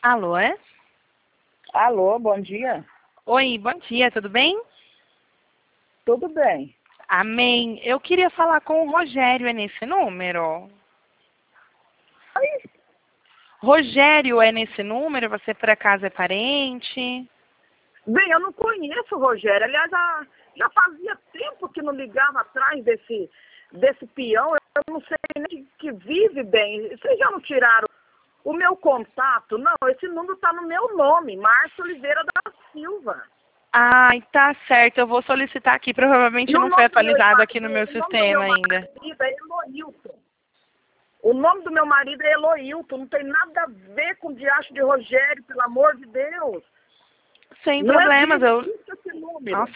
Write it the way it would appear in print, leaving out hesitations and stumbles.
Alô, é? Alô, bom dia. Oi, bom dia, tudo bem? Tudo bem? Amém. Eu queria falar com o Rogério, é nesse número? Oi? Rogério é nesse número? Você por acaso é parente? Bem, eu não conheço o Rogério. Aliás, já fazia tempo que não ligava atrás desse peão. Eu não sei nem que vive bem. Vocês já não tiraram o meu contato? Não, esse número está no meu nome, Márcia Oliveira da Silva. Ai, tá certo, eu vou solicitar aqui. Provavelmente E o não foi nome do meu atualizado aqui no marido, meu o nome do meu sistema ainda. marido é Eloilton. O nome do meu marido é Eloilton. Não tem nada a ver com o diacho de Rogério, pelo amor de Deus. Sem Não problemas, existe esse número. Nossa,